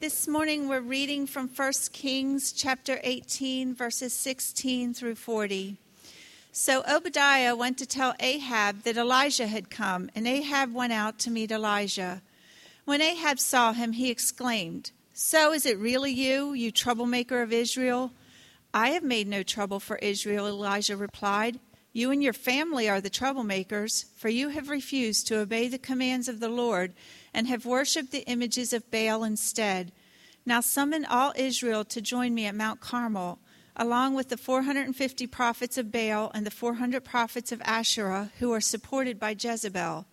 This morning we're reading from 1 Kings chapter 18, verses 16 through 40. So Obadiah went to tell Ahab that Elijah had come, and Ahab went out to meet Elijah. When Ahab saw him, he exclaimed, "So is it really you, you troublemaker of Israel?" "I have made no trouble for Israel," Elijah replied. "You and your family are the troublemakers, for you have refused to obey the commands of the Lord and have worshipped the images of Baal instead. Now summon all Israel to join me at Mount Carmel, along with the 450 prophets of Baal and the 400 prophets of Asherah who are supported by Jezebel."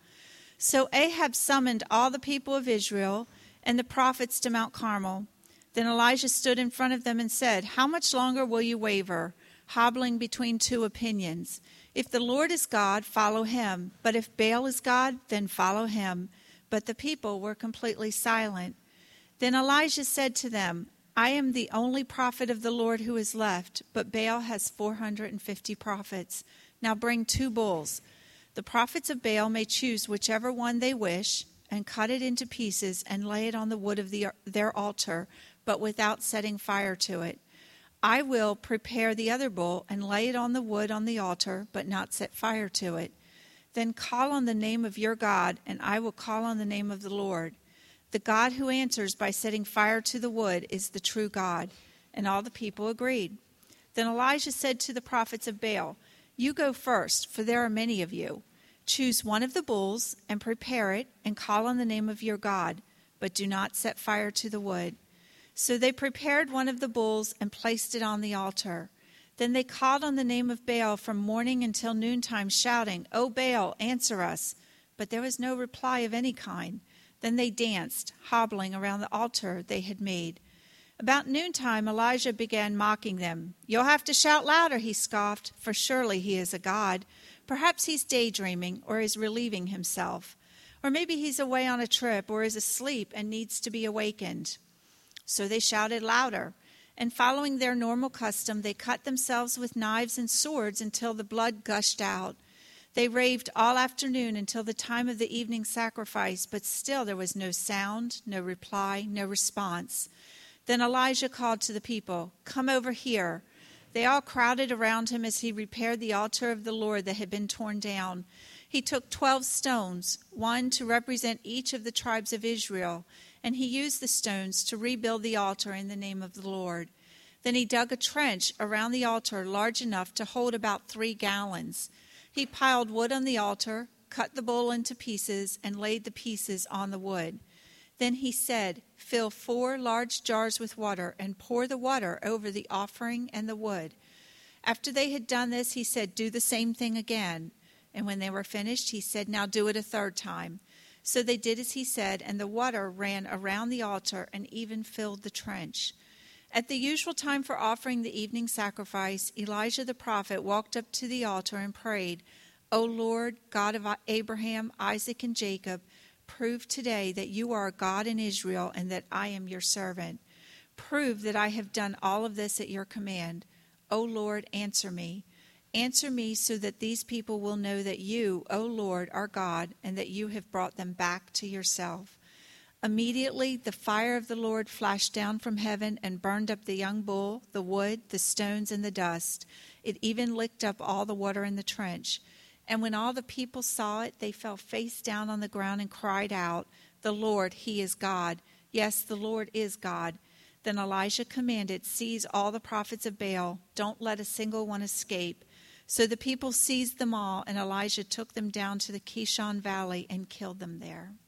So Ahab summoned all the people of Israel and the prophets to Mount Carmel. Then Elijah stood in front of them and said, "How much longer will you waver, hobbling between two opinions? If the Lord is God, follow him. But if Baal is God, then follow him." But the people were completely silent. Then Elijah said to them, "I am the only prophet of the Lord who is left, but Baal has 450 prophets. Now bring 2 bulls. The prophets of Baal may choose whichever one they wish, and cut it into pieces and lay it on the wood of their altar, but without setting fire to it. I will prepare the other bull and lay it on the wood on the altar, but not set fire to it. Then call on the name of your God, and I will call on the name of the Lord. The God who answers by setting fire to the wood is the true God." And all the people agreed. Then Elijah said to the prophets of Baal, "You go first, for there are many of you. Choose one of the bulls and prepare it, and call on the name of your God, but do not set fire to the wood." So they prepared one of the bulls and placed it on the altar. Then they called on the name of Baal from morning until noontime, shouting, "O Baal, answer us." But there was no reply of any kind. Then they danced, hobbling around the altar they had made. About noontime, Elijah began mocking them. "You'll have to shout louder," he scoffed, "for surely he is a god. Perhaps he's daydreaming or is relieving himself. Or maybe he's away on a trip or is asleep and needs to be awakened." So they shouted louder. And following their normal custom, they cut themselves with knives and swords until the blood gushed out. They raved all afternoon until the time of the evening sacrifice, but still there was no sound, no reply, no response. Then Elijah called to the people, "Come over here." They all crowded around him as he repaired the altar of the Lord that had been torn down. He took 12 stones, one to represent each of the tribes of Israel, and he used the stones to rebuild the altar in the name of the Lord. Then he dug a trench around the altar large enough to hold about 3 gallons. He piled wood on the altar, cut the bull into pieces, and laid the pieces on the wood. Then he said, "Fill 4 large jars with water and pour the water over the offering and the wood." After they had done this, he said, "Do the same thing again." And when they were finished, he said, "Now do it a 3rd time." So they did as he said, and the water ran around the altar and even filled the trench. At the usual time for offering the evening sacrifice, Elijah the prophet walked up to the altar and prayed, "O Lord, God of Abraham, Isaac, and Jacob, prove today that you are a God in Israel and that I am your servant. Prove that I have done all of this at your command. O Lord, answer me. Answer me so that these people will know that you, O Lord, are God and that you have brought them back to yourself." Immediately the fire of the Lord flashed down from heaven and burned up the young bull, the wood, the stones, and the dust. It even licked up all the water in the trench. And when all the people saw it, they fell face down on the ground and cried out, "The Lord, he is God. Yes, the Lord is God." Then Elijah commanded, "Seize all the prophets of Baal. Don't let a single one escape." So the people seized them all, and Elijah took them down to the Kishon Valley and killed them there.